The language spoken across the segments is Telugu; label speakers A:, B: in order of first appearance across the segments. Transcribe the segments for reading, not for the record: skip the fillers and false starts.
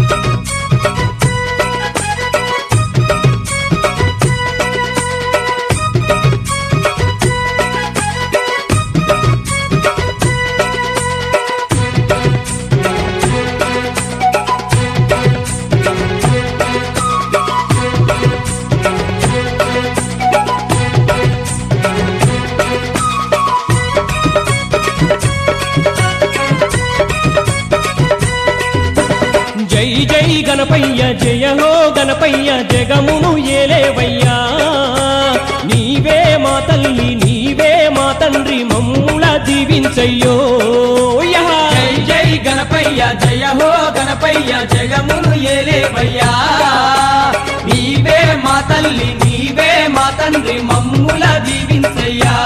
A: జై జై గణపయ్య జయ హో గణపయ్య జగమును ఏలేవయ్యా నీవే మా తల్లి నీవే మా తండ్రి మమ్ముల దీవించయ్యో
B: జై జై గణపయ్య జయ హో గణపయ్య జగమును ఏలేవయ్యా నీవే మా తల్లి నీవే మా తండ్రి మమ్ముల దీవించయ్యా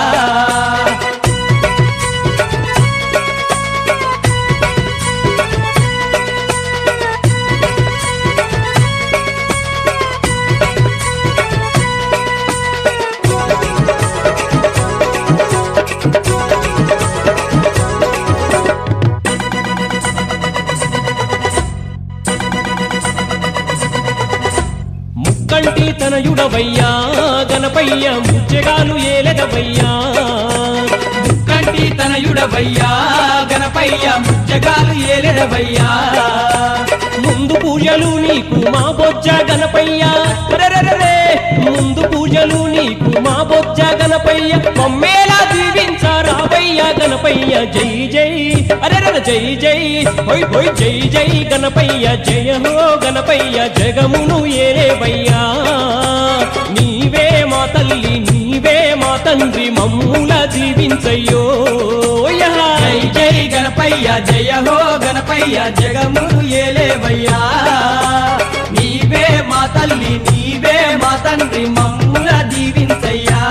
A: ముక్కంటి తనయుడవయ్యా గణపయ్య ముచ్చగాలు ఏలెదవయ్యా
B: ముక్కంటి తనయుడవయ్యా గణపయ్య ముచ్చగాలు ఏలెదవయ్యా
A: ముందు పూజలు నీకు మా బొజ్జ గణపయ్య రరరరే ముందు పూజలు నీకు మా బొజ్జ గణపయ్య మమ్మేలా దీవించారావయ్య గణపయ్య జై జై అరరర జై జై హోయ్ హోయ్ జై జై గణపయ్య జయ హో గణపయ్య జగమును ఏలేవయ్యా నీవే మా తల్లి నీవే మా తండ్రి మమ్ముల దీవించయ్యో
B: జై జై గణపయ్య జయ హో గణపయ్య జగమును ఏలేవయ్యా నీవే మా తల్లి నీవే మా తండ్రి మమ్ముల దీవించయ్యా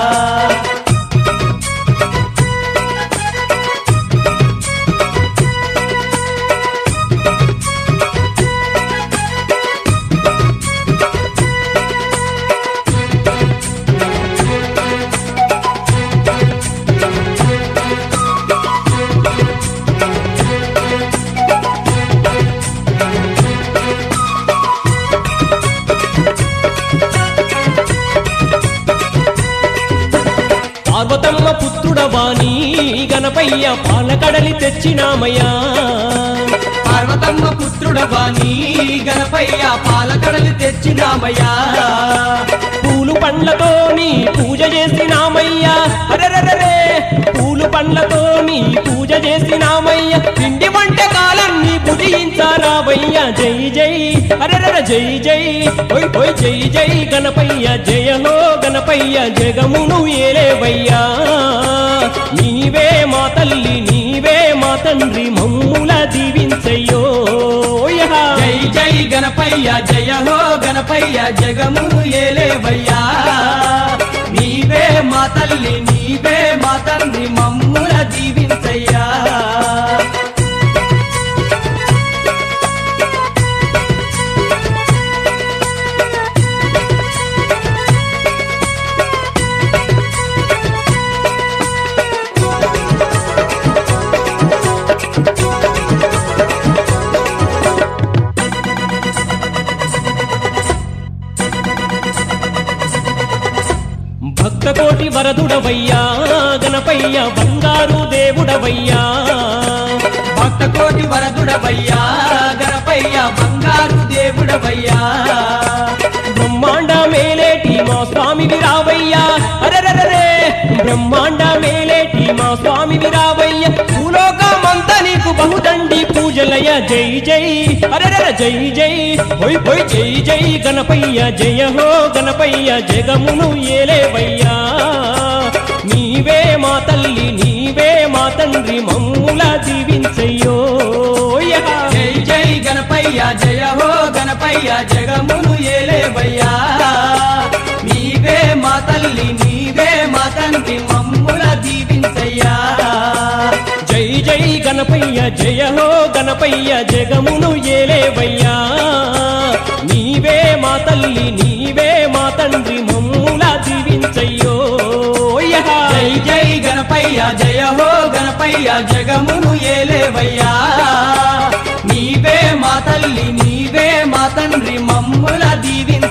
A: పార్వతమ్మ పుత్రుడవాణి గణపయ్య పాలకడలి తెచ్చినామయ్యా
B: పార్వతమ్మ పుత్రుడవాణి గణపయ్య పాలకడలి తెచ్చినామయ్యా
A: పూలు పండ్లతో నీ పూజ చేసినామయ్యా అరరరే పూలు పండ్లతో నీ పూజ చేసినామయ్య పిండి వంటకాలన్నీ భుజించారావయ్యా జై జై అరరర జై జై హోయ్ హోయ్ జై జై గణపయ్య జయ హో గణపయ్య జగమును ఏలేవయ్యా నీవే మా తల్లి నీవే మా తండ్రి మమ్ముల దీవించయ్యో
B: జై జై గణపయ్య జయ హో గణపయ్య జగమును ఏలేవయ్యా నీవే మా తల్లి నీవే మా తండ్రి మమ్ముల దీవించయ్యా
A: భక్తకోటి వరదుడవయ్యా గణపయ్య బంగారు దేవుడవయ్యా
B: భక్తకోటి వరదుడవయ్యా గణపయ్య బంగారు దేవుడవయ్యా
A: బ్రహ్మాండ మేలేటి మా స్వామి విరావయ్యా అరరరే బ్రహ్మాండ మేలేటి మా స్వామి విరావయ్య భూలోకమంతా నీకు బహుదండి పూజలయ జై జై అరరర జై జై హోయ్ హోయ్ జై జై గణపయ్య జయ హో గణపయ్య జగమును ఏలేవయ్యా నీవే మా తల్లి నీవే మా తండ్రి మమ్ముల దీవించయ్యో
B: జై జై గణపయ్య జయ హో గణపయ్య జగమును ఏలేవయ్యా నీవే మా తల్లి నీవే మా తండ్రి మమ్ముల దీవించయ్యా
A: జై జై గణపయ్య జయ హో గణపయ్య జగమును ఏలేవయ్యా నీవే మా తల్లి నీవే మా తండ్రి మమ్ముల దీవించయ్యో
B: జై జై గణపయ్య జయ హో గణపయ్య జగమును ఏలేవయ్యా నీవే మా మా తల్లి నీవే మా తండ్రి మమ్ముల దీవించ